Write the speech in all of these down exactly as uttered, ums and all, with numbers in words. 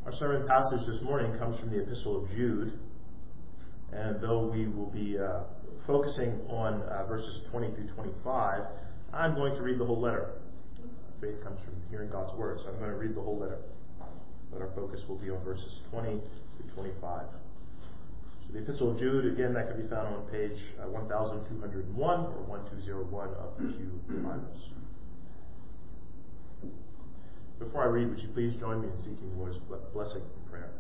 Our sermon passage this morning comes from the Epistle of Jude, and though we will be uh, focusing on uh, verses twenty through twenty-five, I'm going to read the whole letter. Faith comes from hearing God's word, so I'm going to read the whole letter. But our focus will be on verses twenty through twenty-five. So the Epistle of Jude, again, that can be found on page uh, one thousand two hundred one or one two zero one of the Pew Bibles. Before I read, would you please join me in seeking the Lord's blessing in prayer?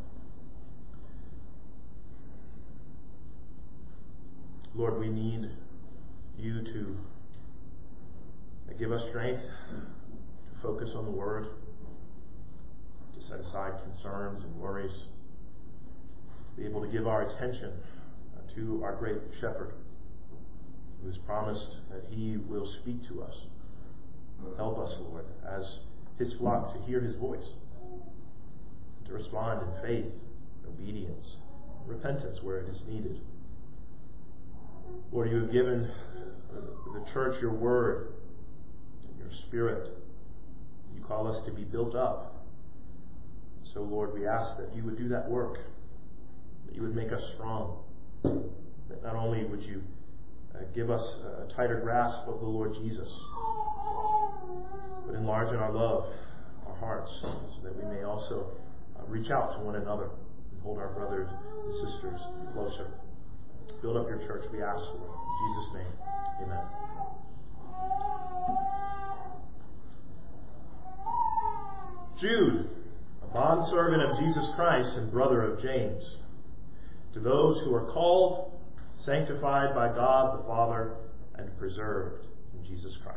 Lord, we need you to give us strength to focus on the Word, to set aside concerns and worries, to be able to give our attention to our great Shepherd, who has promised that he will speak to us. Help us, Lord, as his flock, to hear his voice, to respond in faith, obedience, repentance where it is needed. Lord, you have given the church your word and your spirit. You call us to be built up. So, Lord, we ask that you would do that work, that you would make us strong, that not only would you uh, give us a tighter grasp of the Lord Jesus, but enlarge in our love, our hearts, so that we may also uh, reach out to one another and hold our brothers and sisters closer. Build up your church, we ask for it. In Jesus' name, amen. Jude, a bondservant of Jesus Christ and brother of James, to those who are called, sanctified by God the Father, and preserved in Jesus Christ.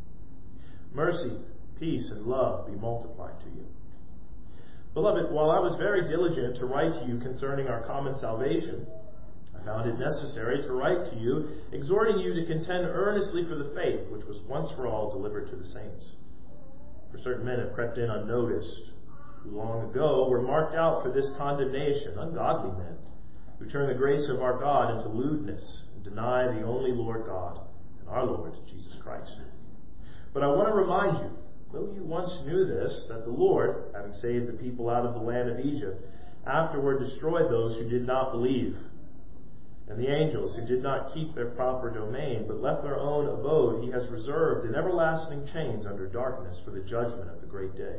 Mercy, peace, and love be multiplied to you. Beloved, while I was very diligent to write to you concerning our common salvation, I found it necessary to write to you, exhorting you to contend earnestly for the faith which was once for all delivered to the saints. For certain men have crept in unnoticed, who long ago were marked out for this condemnation, ungodly men, who turn the grace of our God into lewdness and deny the only Lord God and our Lord Jesus Christ. But I want to remind you, though you once knew this, that the Lord, having saved the people out of the land of Egypt, afterward destroyed those who did not believe, and the angels who did not keep their proper domain, but left their own abode, he has reserved in everlasting chains under darkness for the judgment of the great day.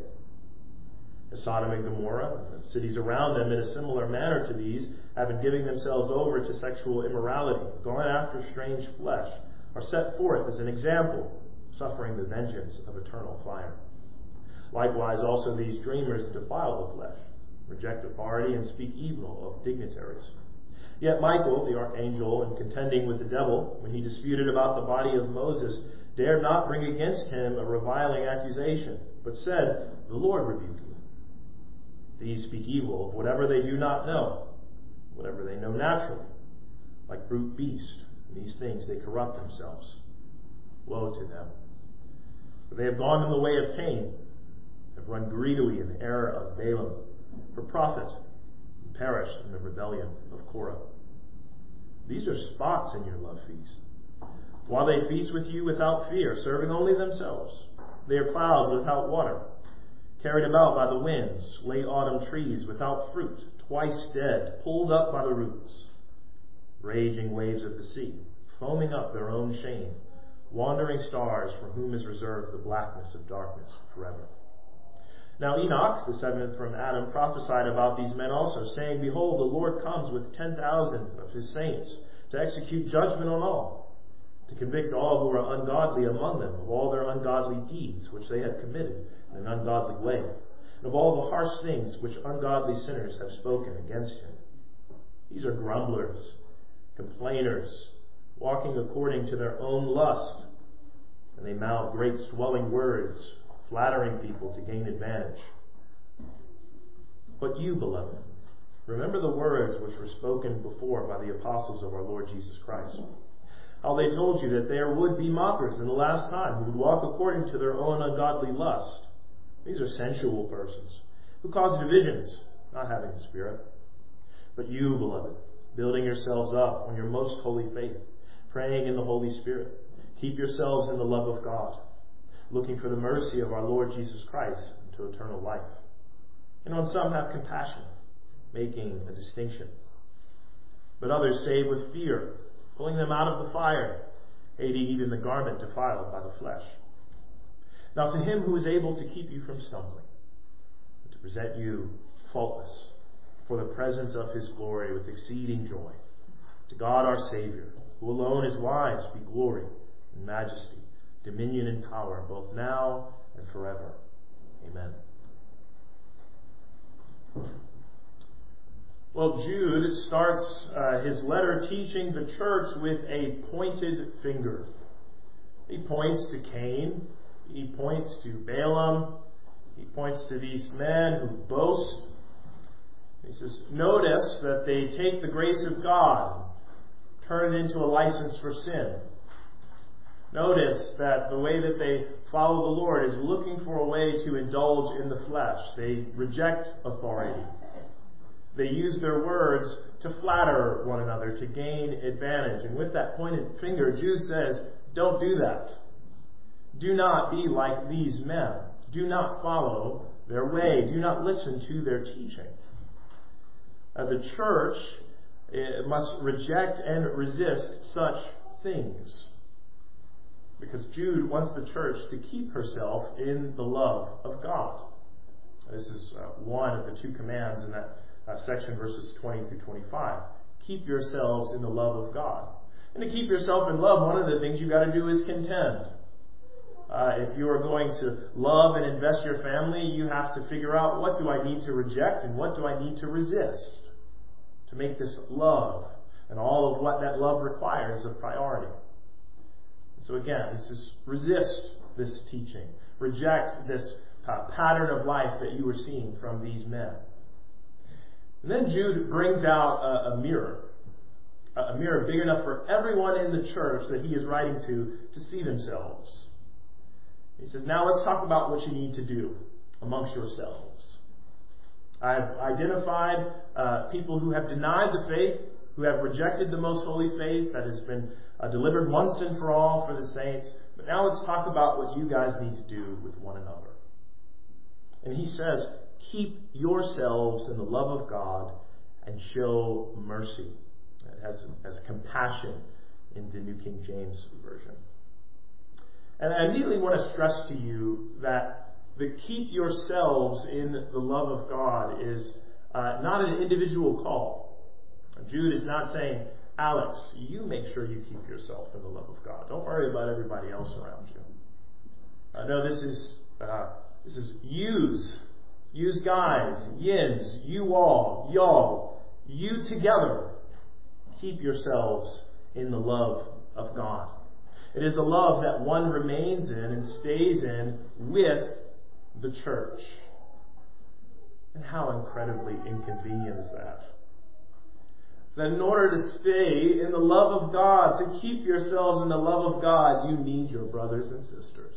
As Sodom and Gomorrah, and the cities around them in a similar manner to these, having given themselves over to sexual immorality, gone after strange flesh, are set forth as an example, suffering the vengeance of eternal fire. Likewise also these dreamers defile the flesh, reject authority, and speak evil of dignitaries. Yet Michael, the archangel, in contending with the devil, when he disputed about the body of Moses, dared not bring against him a reviling accusation, but said, "The Lord rebuke you." These speak evil of whatever they do not know, whatever they know naturally, like brute beasts. In these things they corrupt themselves. Woe to them! For they have gone in the way of Cain, have run greedily in the error of Balaam, for profit, and perished in the rebellion of Korah. These are spots in your love feast. While they feast with you without fear, serving only themselves, they are clouds without water, carried about by the winds, late autumn trees without fruit, twice dead, pulled up by the roots, raging waves of the sea, foaming up their own shame, wandering stars for whom is reserved the blackness of darkness forever. Now Enoch, the seventh from Adam, prophesied about these men also, saying, "Behold, the Lord comes with ten thousand of his saints to execute judgment on all, to convict all who are ungodly among them of all their ungodly deeds which they have committed in an ungodly way, and of all the harsh things which ungodly sinners have spoken against him. These are grumblers, complainers, walking according to their own lust, and they mouth great swelling words, flattering people to gain advantage. But you, beloved, remember the words which were spoken before by the apostles of our Lord Jesus Christ, how they told you that there would be mockers in the last time who would walk according to their own ungodly lust. These are sensual persons who cause divisions, not having the Spirit. But you, beloved, building yourselves up on your most holy faith, praying in the Holy Spirit, keep yourselves in the love of God, looking for the mercy of our Lord Jesus Christ into eternal life. And on some have compassion, making a distinction. But others save with fear, pulling them out of the fire, hating even the garment defiled by the flesh. Now to him who is able to keep you from stumbling, and to present you faultless for the presence of his glory with exceeding joy, to God our Savior, who alone is wise, be glory and majesty, dominion and power, both now and forever. Amen. Well, Jude starts uh, his letter teaching the church with a pointed finger. He points to Cain. He points to Balaam. He points to these men who boast. He says, notice that they take the grace of God, turn it into a license for sin. Notice that the way that they follow the Lord is looking for a way to indulge in the flesh. They reject authority. They use their words to flatter one another, to gain advantage. And with that pointed finger, Jude says, don't do that. Do not be like these men. Do not follow their way. Do not listen to their teaching. Uh, the church uh, must reject and resist such things. Because Jude wants the church to keep herself in the love of God. This is uh, one of the two commands in that uh, section, verses twenty through twenty-five. Keep yourselves in the love of God. And to keep yourself in love, one of the things you've got to do is contend. Uh, if you are going to love and invest your family, you have to figure out, what do I need to reject and what do I need to resist to make this love and all of what that love requires a priority. So again, this is resist this teaching. Reject this uh, pattern of life that you were seeing from these men. And then Jude brings out a, a mirror. A mirror big enough for everyone in the church that he is writing to to see themselves. He says, now let's talk about what you need to do amongst yourselves. I've identified uh, people who have denied the faith, who have rejected the most holy faith that has been uh, delivered once and for all for the saints. But now let's talk about what you guys need to do with one another. And he says, keep yourselves in the love of God and show mercy. It has, has compassion in the New King James Version. And I immediately want to stress to you that the keep yourselves in the love of God is uh, not an individual call. Jude is not saying, Alex, you make sure you keep yourself in the love of God. Don't worry about everybody else around you. Uh, no, this is uh, this is yous, yous guys, yins, you all, y'all, you together. Keep yourselves in the love of God. It is a love that one remains in and stays in with the church. And how incredibly inconvenient is that? That in order to stay in the love of God, to keep yourselves in the love of God, you need your brothers and sisters.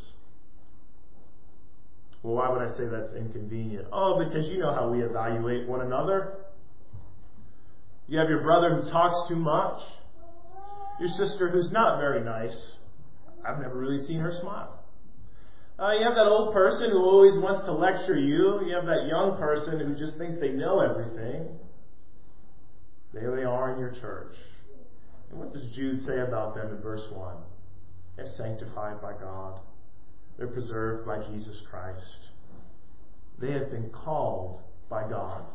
Well, why would I say that's inconvenient? Oh, because you know how we evaluate one another. You have your brother who talks too much. Your sister who's not very nice. I've never really seen her smile. Uh, you have that old person who always wants to lecture you. You have that young person who just thinks they know everything. There they are in your church. And what does Jude say about them in verse one? They're sanctified by God. They're preserved by Jesus Christ. They have been called by God.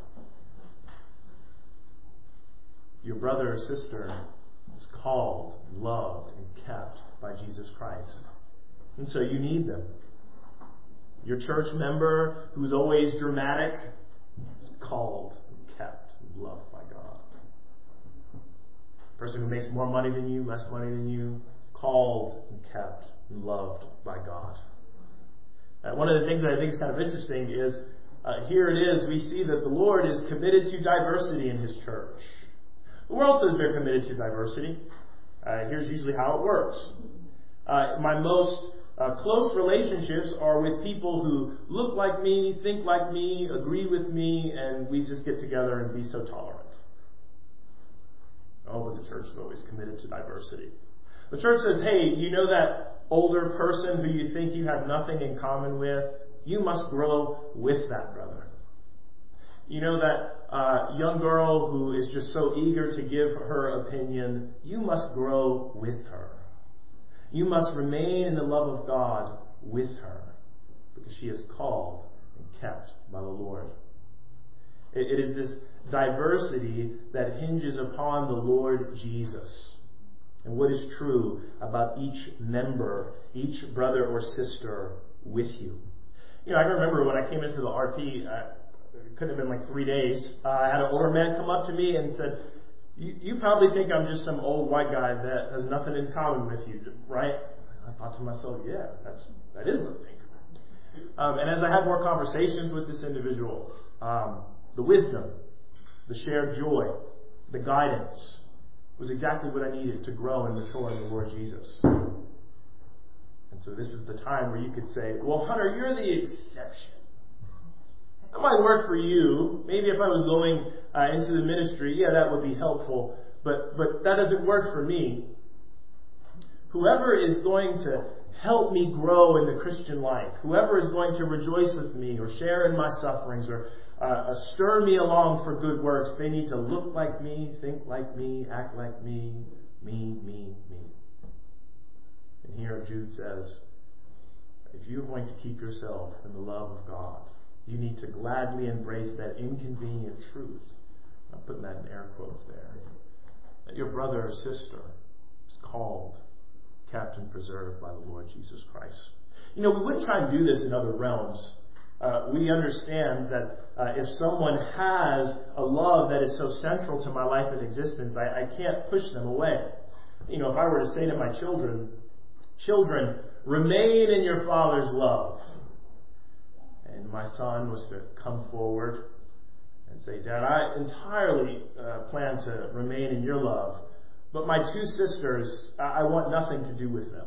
Your brother or sister is called, loved, and kept by Jesus Christ. And so you need them. Your church member who's always dramatic is called, and kept, and loved by God. The person who makes more money than you, less money than you, called and kept and loved by God. Uh, one of the things that I think is kind of interesting is uh, here it is, we see that the Lord is committed to diversity in His church. The world says they're committed to diversity. Uh, here's usually how it works. Uh, my most uh, close relationships are with people who look like me, think like me, agree with me, and we just get together and be so tolerant. Oh, but the church is always committed to diversity. The church says, hey, you know that older person who you think you have nothing in common with? You must grow with that brother. You know that uh, young girl who is just so eager to give her opinion? You must grow with her. You must remain in the love of God with her, because she is called and kept by the Lord. It, it is this diversity that hinges upon the Lord Jesus and what is true about each member, each brother or sister with you. You know, I remember when I came into the R P, uh, it couldn't have been like three days, uh, I had an older man come up to me and said, you, you probably think I'm just some old white guy that has nothing in common with you, right? I thought to myself, yeah, that's, that is what I think. Um, and as I had more conversations with this individual, um, the wisdom, the shared joy, the guidance was exactly what I needed to grow and mature in the Lord Jesus. And so this is the time where you could say, well, Hunter, you're the exception. That might work for you. Maybe if I was going uh, into the ministry, yeah, that would be helpful. But, but that doesn't work for me. Whoever is going to help me grow in the Christian life, whoever is going to rejoice with me or share in my sufferings or uh, stir me along for good works, they need to look like me, think like me, act like me, me, me, me. And here Jude says, if you're going to keep yourself in the love of God, you need to gladly embrace that inconvenient truth. I'm putting that in air quotes there. That your brother or sister is called, kept, and preserved by the Lord Jesus Christ. You know, we wouldn't try and do this in other realms. Uh, we understand that uh, if someone has a love that is so central to my life and existence, I, I can't push them away. You know, if I were to say to my children, children, remain in your Father's love. And my son was to come forward and say, Dad, I entirely uh, plan to remain in your love, but my two sisters, I, I want nothing to do with them.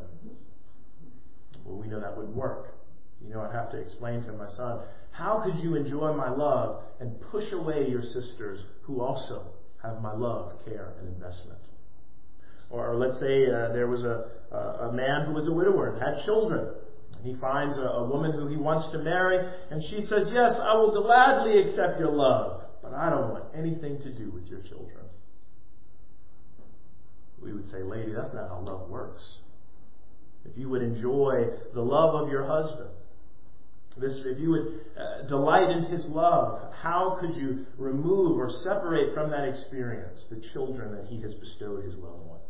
Well, we know that wouldn't work. You know, I'd have to explain to my son, how could you enjoy my love and push away your sisters who also have my love, care, and investment? Or, or let's say uh, there was a, a, a man who was a widower and had children. He finds a, a woman who he wants to marry, and she says, yes, I will gladly accept your love, but I don't want anything to do with your children. We would say, lady, that's not how love works. If you would enjoy the love of your husband, this, if you would uh, delight in his love, how could you remove or separate from that experience the children that he has bestowed his love on?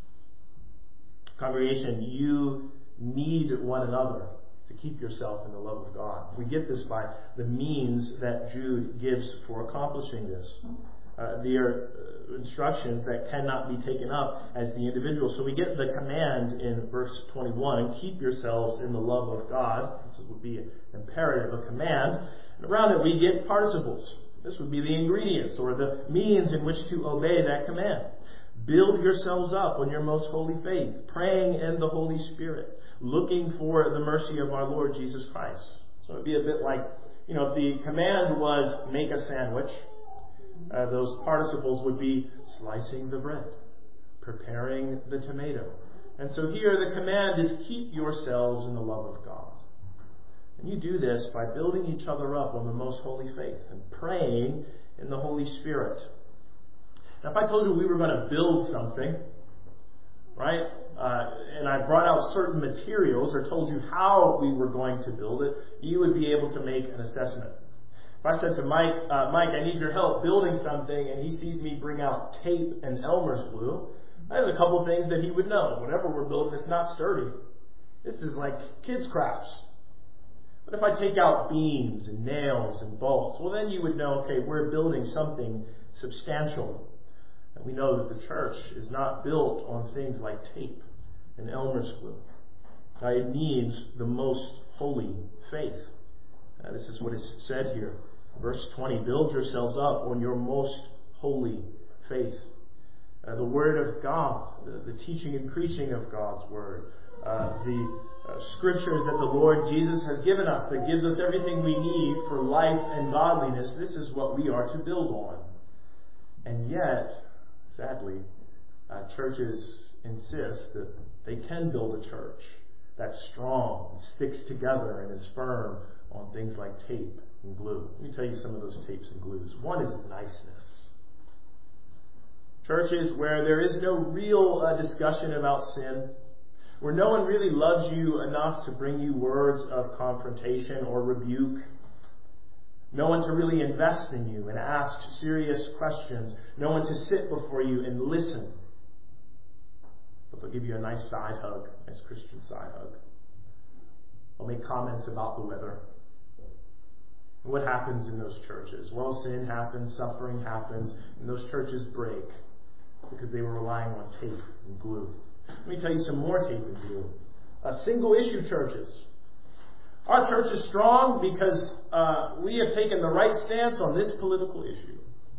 Congregation, you need one another to keep yourself in the love of God. We get this by the means that Jude gives for accomplishing this. Uh, they are instructions that cannot be taken up as the individual. So we get the command in verse twenty-one, keep yourselves in the love of God. This would be an imperative, a command. And around it we get participles. This would be the ingredients or the means in which to obey that command. Build yourselves up on your most holy faith, praying in the Holy Spirit, looking for the mercy of our Lord Jesus Christ. So it would be a bit like, you know, if the command was make a sandwich, uh, those participles would be slicing the bread, preparing the tomato. And so here the command is keep yourselves in the love of God. And you do this by building each other up on the most holy faith and praying in the Holy Spirit. Now, if I told you we were going to build something, right, uh, and I brought out certain materials or told you how we were going to build it, you would be able to make an assessment. If I said to Mike, uh, Mike, I need your help building something, and he sees me bring out tape and Elmer's glue, there's a couple things that he would know. Whatever we're building, it's not sturdy. This is like kids' crafts. But if I take out beams and nails and bolts, well, then you would know, okay, we're building something substantial. And we know that the church is not built on things like tape and Elmer's glue. Uh, it needs the most holy faith. Uh, this is what is said here. Verse twenty, build yourselves up on your most holy faith. Uh, the Word of God, the, the teaching and preaching of God's Word, uh, the uh, Scriptures that the Lord Jesus has given us, that gives us everything we need for life and godliness. This is what we are to build on. And yet, sadly, uh, churches insist that they can build a church that's strong, and sticks together, and is firm on things like tape and glue. Let me tell you some of those tapes and glues. One is niceness. Churches where there is no real uh, discussion about sin, where no one really loves you enough to bring you words of confrontation or rebuke, no one to really invest in you and ask serious questions, no one to sit before you and listen. But they'll give you a nice side hug, a nice Christian side hug. They'll make comments about the weather. And what happens in those churches? Well, sin happens, suffering happens, and those churches break because they were relying on tape and glue. Let me tell you some more tape and glue. Uh, single-issue churches. Our church is strong because uh, we have taken the right stance on this political issue.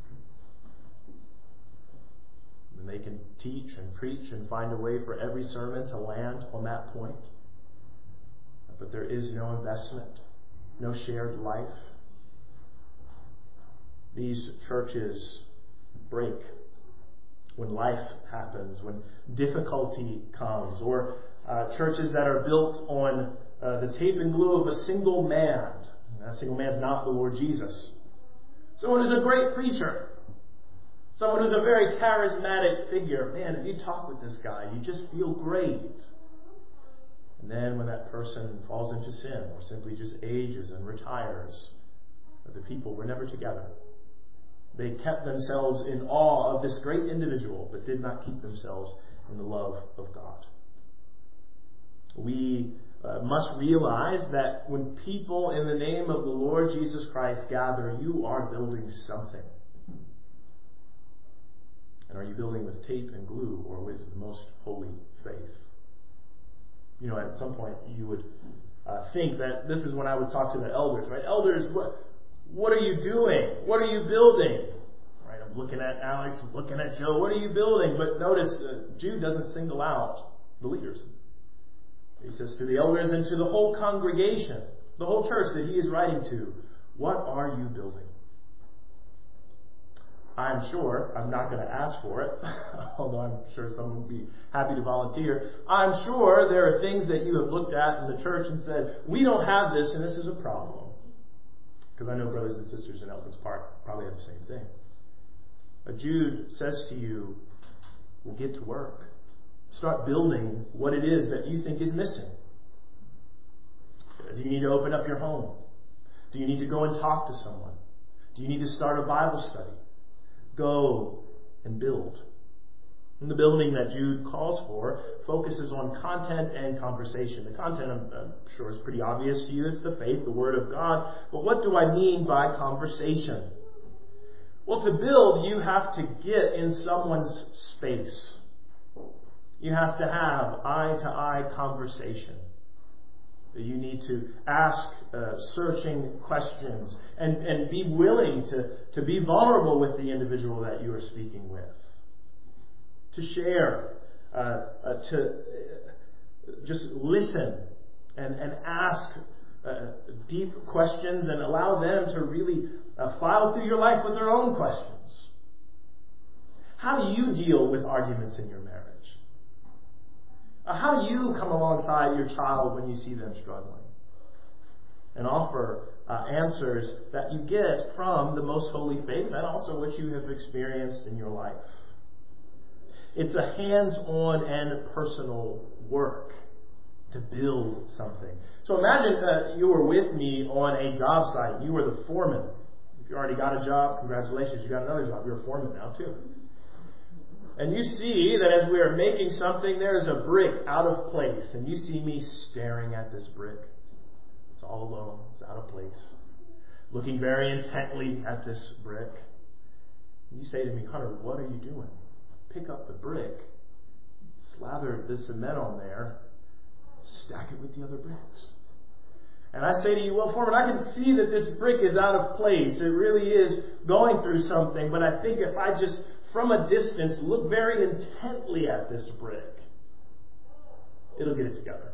And they can teach and preach and find a way for every sermon to land on that point. But there is no investment, no shared life. These churches break when life happens, when difficulty comes, or uh, churches that are built on uh, the tape and glue of a single man. And that single man is not the Lord Jesus. Someone who's a great preacher. Someone who's a very charismatic figure. Man, if you talk with this guy, you just feel great. And then when that person falls into sin or simply just ages and retires, the people were never together. They kept themselves in awe of this great individual, but did not keep themselves in the love of God. We uh, must realize that when people in the name of the Lord Jesus Christ gather, you are building something. And are you building with tape and glue or with the most holy faith? You know, at some point you would uh, think that this is when I would talk to the elders, right? Elders, what, what are you doing? What are you building? Right? I'm looking at Alex, I'm looking at Joe. What are you building? But notice, uh, Jude doesn't single out the leaders. He says to the elders and to the whole congregation, the whole church that he is writing to, what are you building? I'm sure, I'm not going to ask for it, although I'm sure someone would be happy to volunteer. I'm sure there are things that you have looked at in the church and said, we don't have this and this is a problem. Because I know brothers and sisters in Elkins Park probably have the same thing. But Jude says to you, well, get to work. Start building what it is that you think is missing. Do you need to open up your home? Do you need to go and talk to someone? Do you need to start a Bible study? Go and build. And the building that Jude calls for focuses on content and conversation. The content, I'm, I'm sure, is pretty obvious to you. It's the faith, the Word of God. But what do I mean by conversation? Well, to build, you have to get in someone's space. You have to have eye-to-eye conversation. You need to ask uh, searching questions and, and be willing to, to be vulnerable with the individual that you are speaking with. To share, uh, uh, to uh, just listen and, and ask uh, deep questions and allow them to really uh, file through your life with their own questions. How do you deal with arguments in your marriage? How do you come alongside your child when you see them struggling? And offer uh, answers that you get from the most holy faith and also what you have experienced in your life. It's a hands-on and personal work to build something. So imagine that you were with me on a job site. You were the foreman. If you already got a job, congratulations, you got another job. You're a foreman now too. And you see that as we are making something, there is a brick out of place. And you see me staring at this brick. It's all alone. It's out of place. Looking very intently at this brick. And you say to me, Hunter, what are you doing? Pick up the brick. Slather the cement on there. Stack it with the other bricks. And I say to you, well, Foreman, I can see that this brick is out of place. It really is going through something. But I think if I just, from a distance, look very intently at this brick, it'll get it together.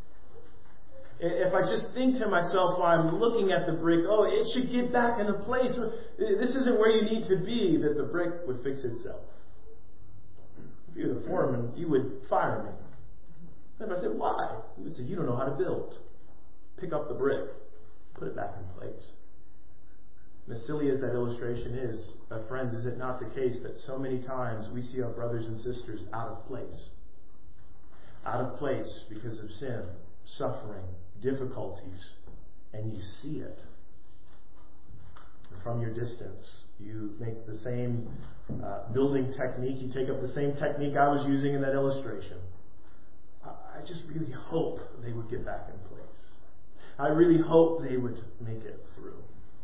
If I just think to myself while I'm looking at the brick, oh, it should get back into place. This isn't where you need to be, that the brick would fix itself. If you're the foreman, you would fire me. And if I said, why? You would say, you don't know how to build. Pick up the brick. Put it back in place. And as silly as that illustration is, uh, friends, is it not the case that so many times we see our brothers and sisters out of place? Out of place because of sin, suffering, difficulties, and you see it. And from your distance, you make the same uh, building technique, you take up the same technique I was using in that illustration. I just really hope they would get back in place. I really hope they would make it through.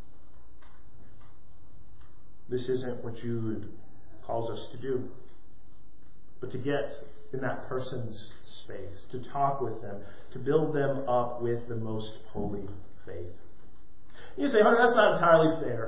This isn't what Jude calls us to do, but to get in that person's space, to talk with them, to build them up with the most holy faith. You say, Hunter, that's not entirely fair.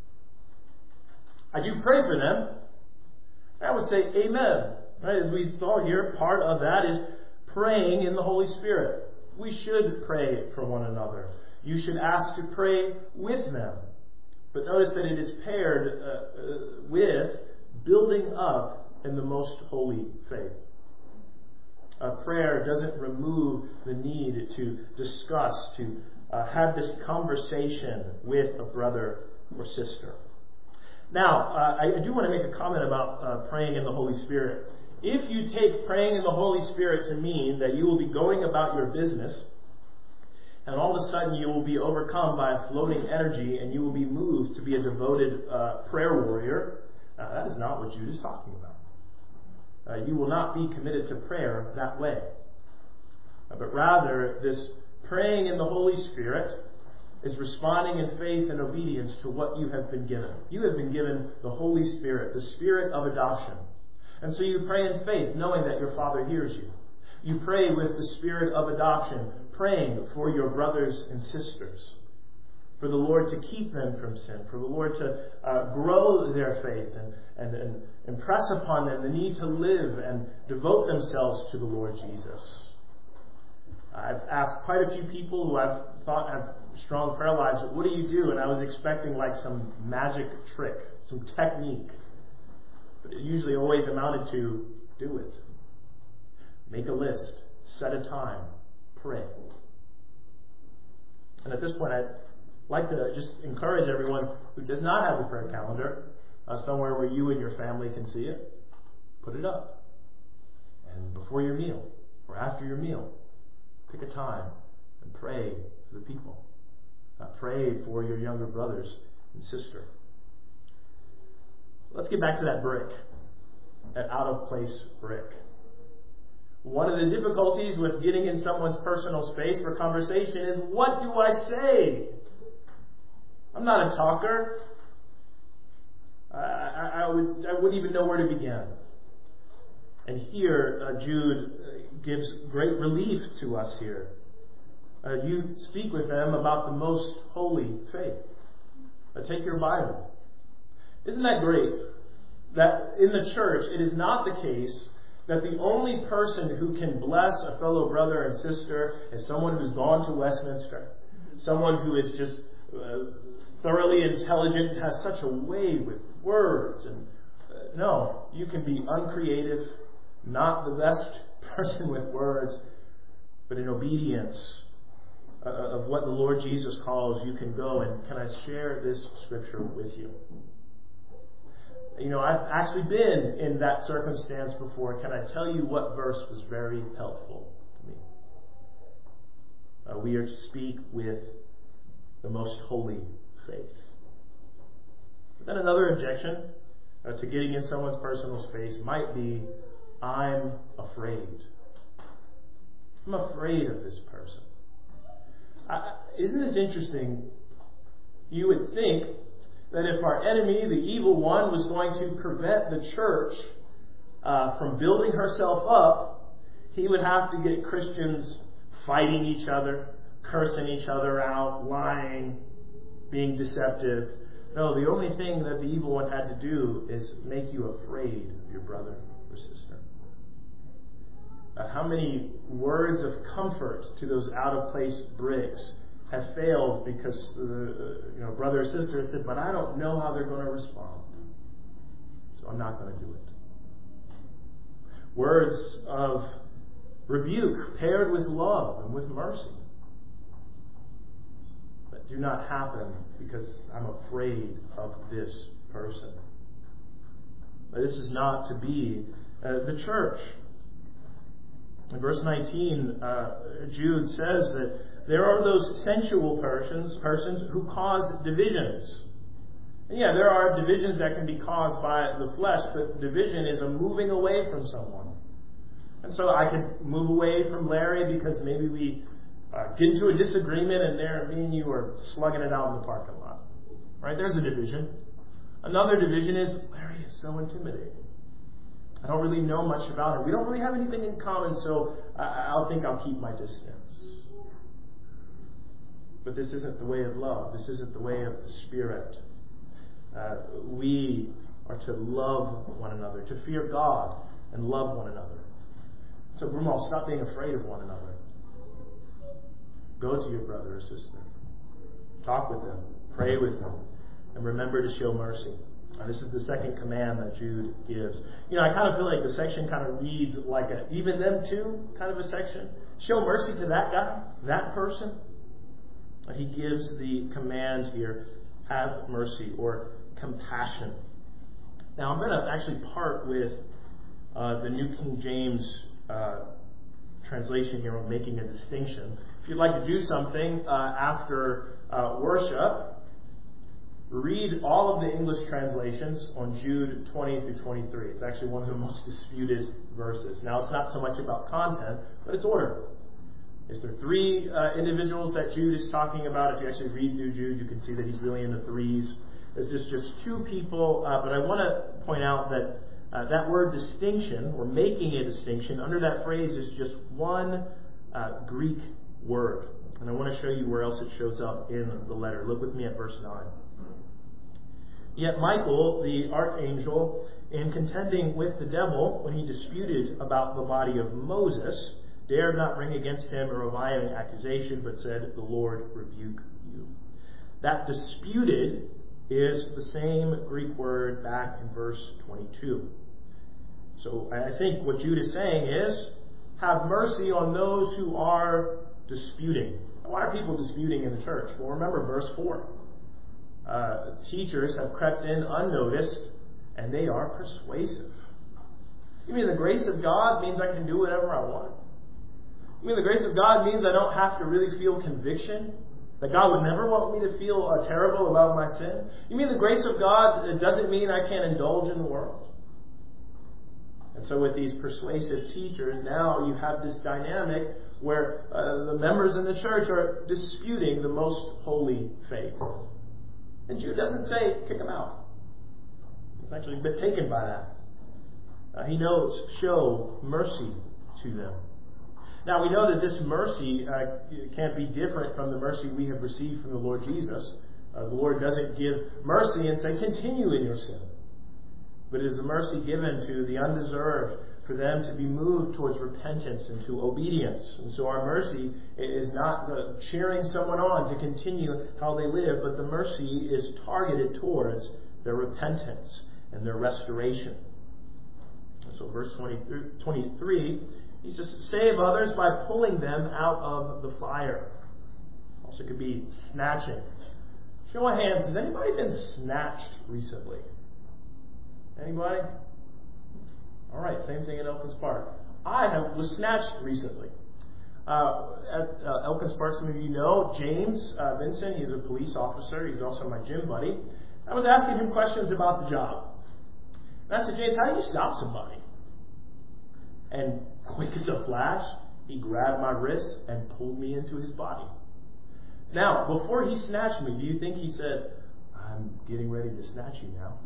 I do pray for them. I would say amen. Right? As we saw here, part of that is praying in the Holy Spirit. We should pray for one another. You should ask to pray with them. But notice that it is paired uh, uh, with building up in the most holy faith. Uh, prayer doesn't remove the need to discuss, to uh, have this conversation with a brother or sister. Now, uh, I, I do want to make a comment about uh, praying in the Holy Spirit. If you take praying in the Holy Spirit to mean that you will be going about your business, and all of a sudden you will be overcome by a floating energy and you will be moved to be a devoted uh, prayer warrior, uh, that is not what Jude is talking about. Uh, you will not be committed to prayer that way. Uh, but rather, this praying in the Holy Spirit is responding in faith and obedience to what you have been given. You have been given the Holy Spirit, the Spirit of adoption. And so you pray in faith, knowing that your Father hears you. You pray with the Spirit of adoption, praying for your brothers and sisters, for the Lord to keep them from sin, for the Lord to uh, grow their faith and, and, and impress upon them the need to live and devote themselves to the Lord Jesus. I've asked quite a few people who I've thought have strong prayer lives, what do you do? And I was expecting like some magic trick, some technique. But it usually always amounted to do it. Make a list. Set a time. Pray. And at this point, I'd like to just encourage everyone who does not have a prayer calendar, uh, somewhere where you and your family can see it, put it up. And before your meal, or after your meal, pick a time and pray for the people. Uh, pray for your younger brothers and sister. Let's get back to that brick, that out-of-place brick. One of the difficulties with getting in someone's personal space for conversation is, what do I say? I'm not a talker. I, I, I, would, I wouldn't even know where to begin. And here, uh, Jude uh, gives great relief to us here. Uh, you speak with them about the most holy faith. Uh, take your Bible. Isn't that great? That in the church, it is not the case that the only person who can bless a fellow brother and sister is someone who's gone to Westminster, someone who is just uh, thoroughly intelligent and has such a way with words. And uh, no, you can be uncreative, not the best person with words, but in obedience uh, of what the Lord Jesus calls, you can go. And can I share this scripture with you? You know, I've actually been in that circumstance before. Can I tell you what verse was very helpful to me? Uh, we are to speak with the most holy faith. But then another objection uh, to getting in someone's personal space might be, I'm afraid. I'm afraid of this person. I, isn't this interesting? You would think that if our enemy, the evil one, was going to prevent the church uh, from building herself up, he would have to get Christians fighting each other, cursing each other out, lying, being deceptive. No, the only thing that the evil one had to do is make you afraid of your brother or sister. Uh, how many words of comfort to those out-of-place bricks have failed because the you know brother or sister has said, but I don't know how they're going to respond, so I'm not going to do it. Words of rebuke paired with love and with mercy. But do not happen because I'm afraid of this person. This is not to be uh, the church. In verse nineteen, uh, Jude says that there are those sensual persons, persons who cause divisions. And yeah, there are divisions that can be caused by the flesh, but division is a moving away from someone. And so I could move away from Larry because maybe we uh, get into a disagreement and there me and you are slugging it out in the parking lot. Right? There's a division. Another division is Larry is so intimidating. I don't really know much about her. We don't really have anything in common, so I, I'll think I'll keep my distance. But this isn't the way of love. This isn't the way of the Spirit. Uh, we are to love one another, to fear God and love one another. So, Broomall, stop being afraid of one another. Go to your brother or sister. Talk with them. Pray with them. And remember to show mercy. Uh, this is the second command that Jude gives. You know, I kind of feel like the section kind of reads like a even them too kind of a section. Show mercy to that guy, that person. And he gives the command here, have mercy or compassion. Now, I'm going to actually part with uh, the New King James uh, translation here on making a distinction. If you'd like to do something uh, after uh, worship, read all of the English translations on Jude twenty through twenty-three. It's actually one of the most disputed verses. Now, it's not so much about content, but it's order. Is there three uh, individuals that Jude is talking about? If you actually read through Jude, you can see that he's really in the threes. Is this just two people? Uh, but I want to point out that uh, that word distinction, or making a distinction, under that phrase is just one uh, Greek word. And I want to show you where else it shows up in the letter. Look with me at verse nine. Yet Michael, the archangel, in contending with the devil when he disputed about the body of Moses, dared not bring against him a reviling accusation, but said, the Lord rebuke you. That disputed is the same Greek word back in verse twenty-two. So I think what Jude is saying is, have mercy on those who are disputing. Why are people disputing in the church? Well, remember verse four. Uh, teachers have crept in unnoticed, and they are persuasive. You mean the grace of God means I can do whatever I want? You mean the grace of God means I don't have to really feel conviction? That God would never want me to feel uh, terrible about my sin? You mean the grace of God doesn't mean I can't indulge in the world? And so with these persuasive teachers, now you have this dynamic where uh, the members in the church are disputing the most holy faith. And Jude doesn't say, kick them out. He's actually been taken by that. Uh, he knows, show mercy to them. Now, we know that this mercy uh, can't be different from the mercy we have received from the Lord Jesus. Uh, the Lord doesn't give mercy and say, continue in your sin. But it is a mercy given to the undeserved for them to be moved towards repentance and to obedience. And so our mercy is not uh, cheering someone on to continue how they live, but the mercy is targeted towards their repentance and their restoration. And so verse twenty-three, he says, save others by pulling them out of the fire. Also could be snatching. Show of hands, has anybody been snatched recently? Anybody? All right, same thing at Elkins Park. I have, was snatched recently. Uh, at uh, Elkins Park, some of you know, James uh, Vincent, he's a police officer. He's also my gym buddy. I was asking him questions about the job. And I said, James, how do you stop somebody? And quick as a flash, he grabbed my wrist and pulled me into his body. Now, before he snatched me, do you think he said, I'm getting ready to snatch you now?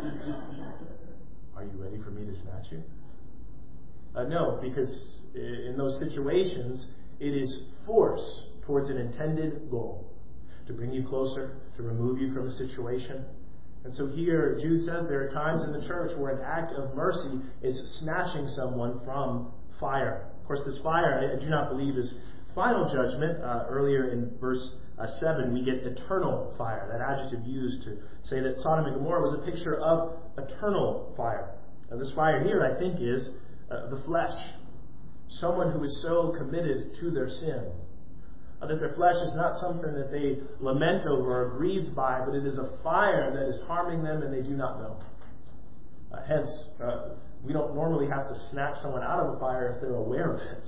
Are you ready for me to snatch you? Uh, no, because in those situations, it is force towards an intended goal. To bring you closer, to remove you from a situation. And so here, Jude says there are times in the church where an act of mercy is snatching someone from fire. Of course, this fire, I do not believe, is final judgment. Uh, earlier in verse uh, seven, we get eternal fire. That adjective used to say that Sodom and Gomorrah was a picture of eternal fire. Now, this fire here, I think, is uh, the flesh. Someone who is so committed to their sin. Uh, that their flesh is not something that they lament over or are grieved by, but it is a fire that is harming them and they do not know. Uh, hence, uh, we don't normally have to snatch someone out of a fire if they're aware of it.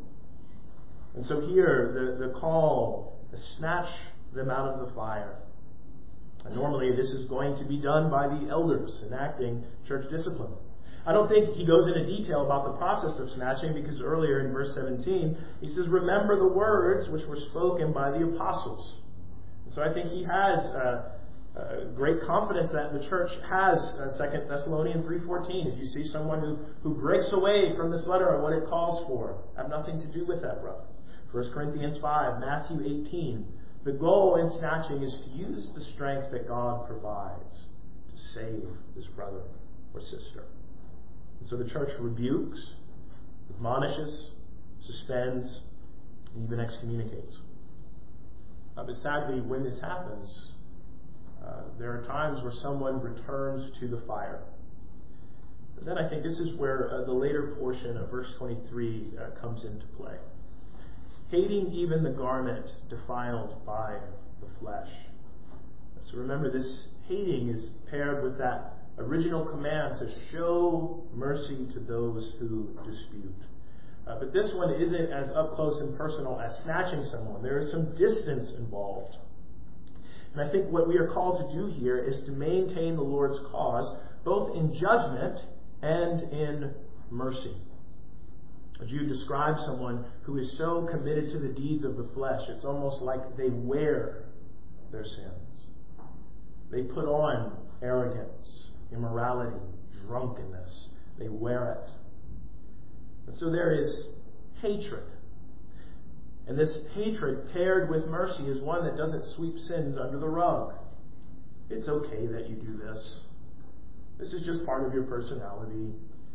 And so here, the, the call to snatch them out of the fire. And normally this is going to be done by the elders enacting church discipline. I don't think he goes into detail about the process of snatching, because earlier in verse seventeen, he says, remember the words which were spoken by the apostles. And so I think he has uh, uh, great confidence that the church has uh, Second Thessalonians three fourteen. If you see someone who, who breaks away from this letter and what it calls for, have nothing to do with that brother. First Corinthians five, Matthew eighteen. The goal in snatching is to use the strength that God provides to save this brother or sister. And so the church rebukes, admonishes, suspends, and even excommunicates. Uh, but sadly, when this happens, uh, there are times where someone returns to the fire. But then I think this is where uh, the later portion of verse twenty-three uh, comes into play. Hating even the garment defiled by the flesh. So remember, this hating is paired with that original command to show mercy to those who dispute. Uh, but this one isn't as up close and personal as snatching someone. There is some distance involved. And I think what we are called to do here is to maintain the Lord's cause, both in judgment and in mercy. Jude describes someone who is so committed to the deeds of the flesh, it's almost like they wear their sins. They put on arrogance, immorality, drunkenness. They wear it. And so there is hatred. And this hatred paired with mercy is one that doesn't sweep sins under the rug. It's okay that you do this. This is just part of your personality.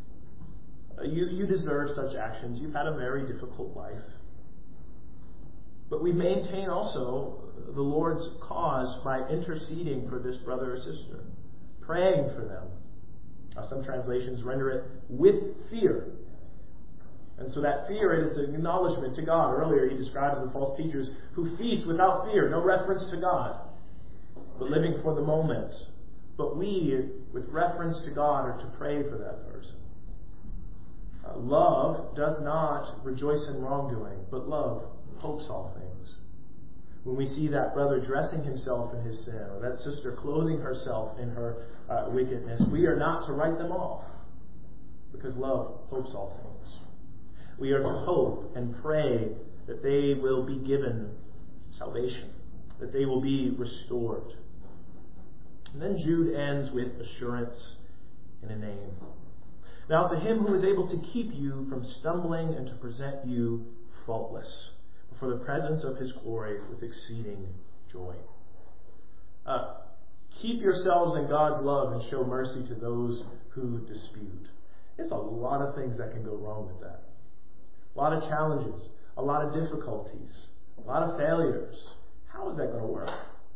You, you deserve such actions. You've had a very difficult life. But we maintain also the Lord's cause by interceding for this brother or sister, praying for them. Uh, some translations render it with fear. And so that fear is an acknowledgement to God. Earlier he describes the false teachers who feast without fear, no reference to God, but living for the moment. But we, with reference to God, are to pray for that person. Uh, love does not rejoice in wrongdoing, but love hopes all things. When we see that brother dressing himself in his sin, or that sister clothing herself in her uh, wickedness, we are not to write them off, because love hopes all things. We are to hope and pray that they will be given salvation, that they will be restored. And then Jude ends with assurance in a name. Now to him who is able to keep you from stumbling and to present you faultless before the presence of his glory with exceeding joy. Uh, keep yourselves in God's love and show mercy to those who dispute. There's a lot of things that can go wrong with that. A lot of challenges, a lot of difficulties, a lot of failures. How is that going to work?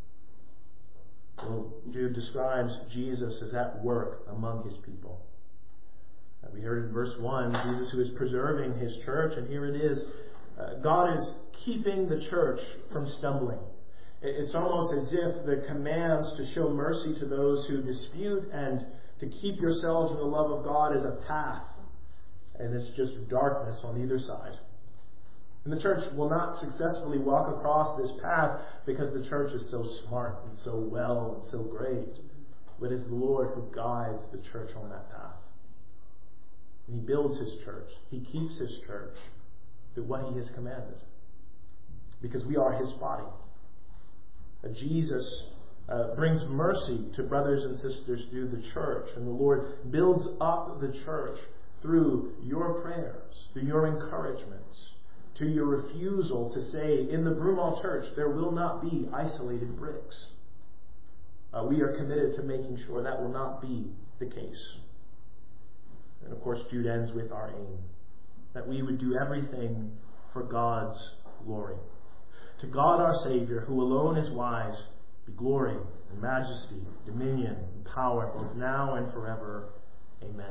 Well, Jude describes Jesus as at work among his people. We heard in verse one, Jesus who is preserving his church, and here it is. Uh, God is keeping the church from stumbling. It's almost as if the commands to show mercy to those who dispute and to keep yourselves in the love of God is a path. And it's just darkness on either side. And the church will not successfully walk across this path because the church is so smart and so well and so great. But it's the Lord who guides the church on that path. And he builds his church. He keeps his church through what he has commanded. Because we are his body. Uh, Jesus uh, brings mercy to brothers and sisters through the church. And the Lord builds up the church through your prayers, through your encouragements, to your refusal to say, in the Broomall Church, there will not be isolated bricks. Uh, we are committed to making sure that will not be the case. And of course, Jude ends with our aim, that we would do everything for God's glory. To God our Savior, who alone is wise, be glory and majesty, dominion and power, both now and forever. Amen.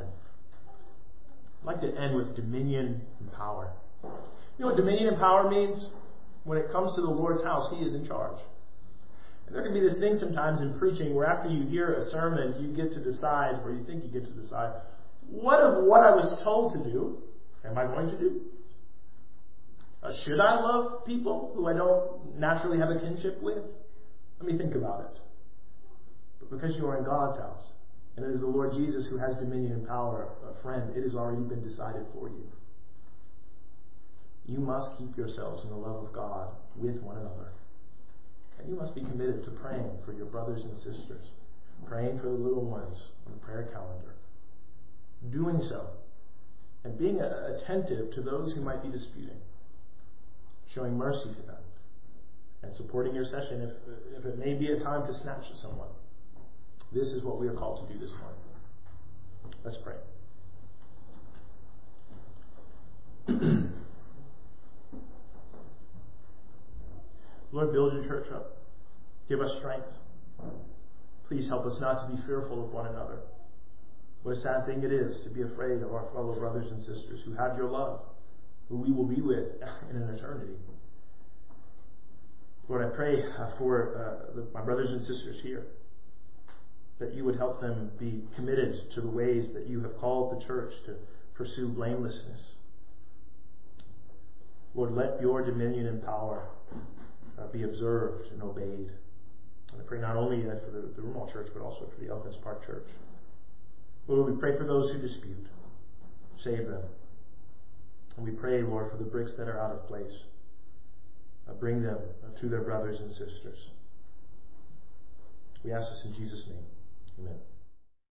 I'd like to end with dominion and power. You know what dominion and power means? It When it comes to the Lord's house, He is in charge. And there can be this thing sometimes in preaching where after you hear a sermon, you get to decide, or you think you get to decide, what of what I was told to do am I going to do? Uh, should I love people who I don't naturally have a kinship with? Let me think about it. But because you are in God's house, and it is the Lord Jesus who has dominion and power, uh, friend, it has already been decided for you. You must keep yourselves in the love of God with one another. And you must be committed to praying for your brothers and sisters, praying for the little ones on the prayer calendar. Doing so, and being attentive to those who might be disputing, showing mercy to them, and supporting your session if, if it may be a time to snatch at someone. This is what we are called to do this morning. Let's pray. Lord, build your church up. Give us strength. Please help us not to be fearful of one another. What a sad thing it is to be afraid of our fellow brothers and sisters who have your love, who we will be with in an eternity. Lord, I pray uh, for uh, the, my brothers and sisters here, that you would help them be committed to the ways that you have called the church to pursue blamelessness. Lord, let your dominion and power uh, be observed and obeyed. And I pray not only uh, for the, the Rumall Church, but also for the Elkins Park Church. Lord, we pray for those who dispute. Save them. And we pray, Lord, for the bricks that are out of place. Uh, bring them uh, to their brothers and sisters. We ask this in Jesus' name. Amen.